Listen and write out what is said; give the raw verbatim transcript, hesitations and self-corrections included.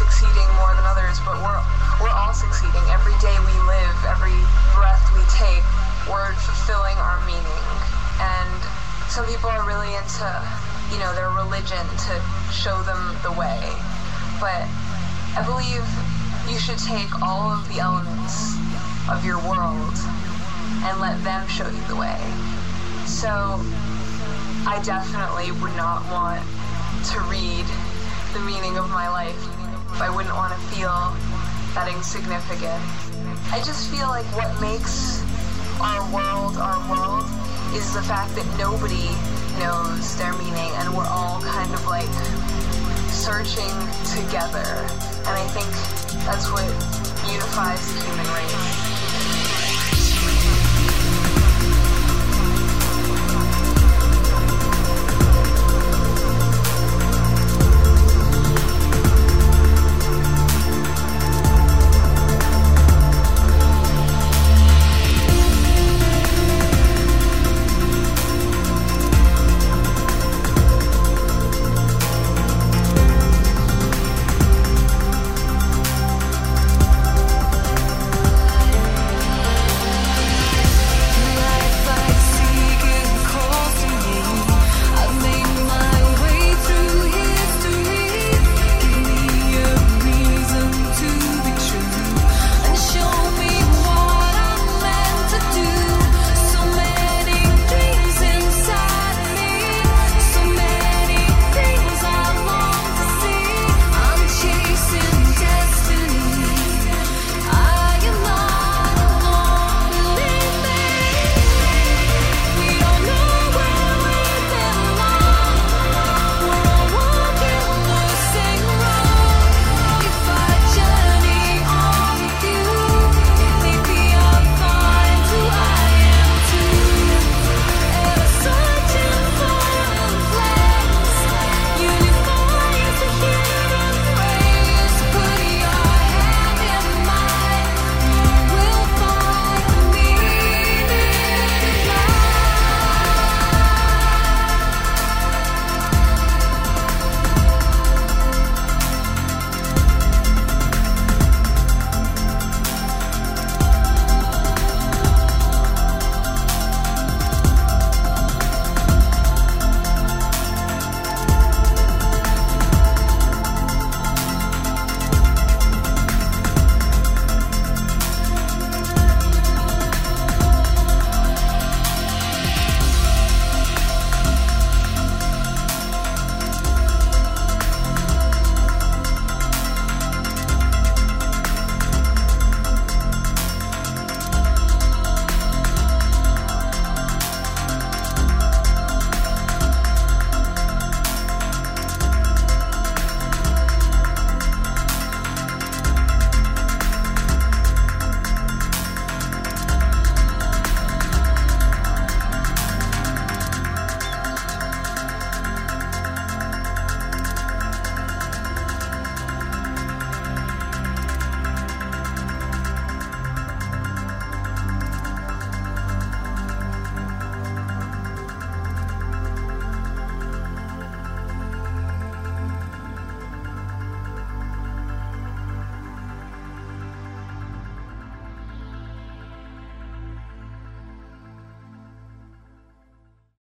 succeeding more than others, but we're we're all succeeding. Every day we live, every breath we take, we're fulfilling our meaning. And some people are really into, you know, their religion to show them the way. But I believe you should take all of the elements of your world and let them show you the way. So I definitely would not want to read the meaning of my life. I wouldn't want to feel that insignificant. I just feel like what makes our world our world is the fact that nobody knows their meaning, and we're all kind of like searching together. And I think that's what unifies the human race.